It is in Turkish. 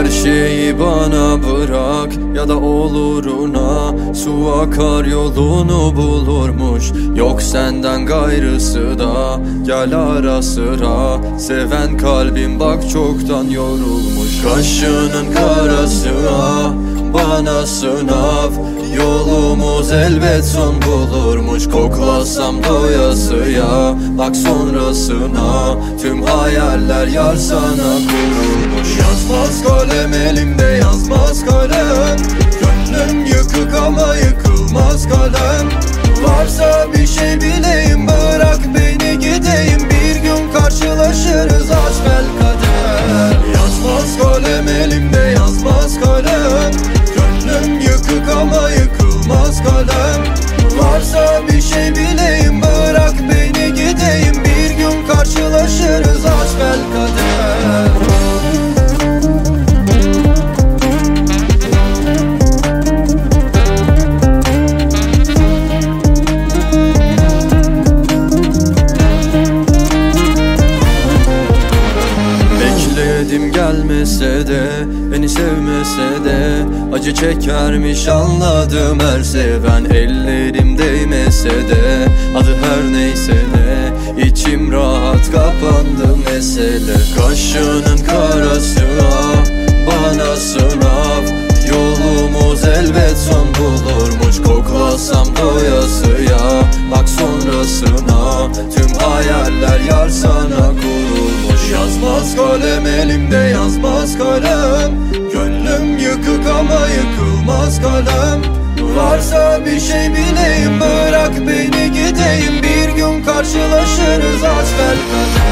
Her şeyi bana bırak ya da oluruna, su akar yolunu bulurmuş. Yok senden gayrısı da, gel ara sıra. Seven kalbim bak çoktan yorulmuş. Kaşının karası bana sınav, yolumuz elbet son bulurmuş. Koklasam doyasıya, bak sonrasına. Tüm hayaller yar sana kurulmuş. Yazmaz kalem elimde, yazmaz kalem. Gönlüm yıkık ama yıkılmaz kalem. Varsa bir şey bileyim, bırak beni gideyim. Bir gün karşılaşırız asbel kader. Yazmaz kalem elimde, yazmaz kalem. Gönlüm yıkık ama yıkılmaz kalem. Varsa bir şey bileyim, bırak beni gideyim. Bir gün karşılaşırız asbel kader. Bekledim gelmese de, beni sevmese de, acı çekermiş anladım her seven. Ellerim değmese de, adı her neyse de, içim rahat kapandı mesele. Kaşının karası bana sınav, yolumuz elbet son bulurmuş. Koklasam doyasıya, bak sonrasına. Tüm hayaller yar sana kurulmuş. Yazmaz kalem elimde, yazmaz kalem. Gönlüm yıkık ama yıkılmaz kalem. Varsa bir şey bileyim, bırak beni gideyim. Bir gün karşılaşırız asbel kader.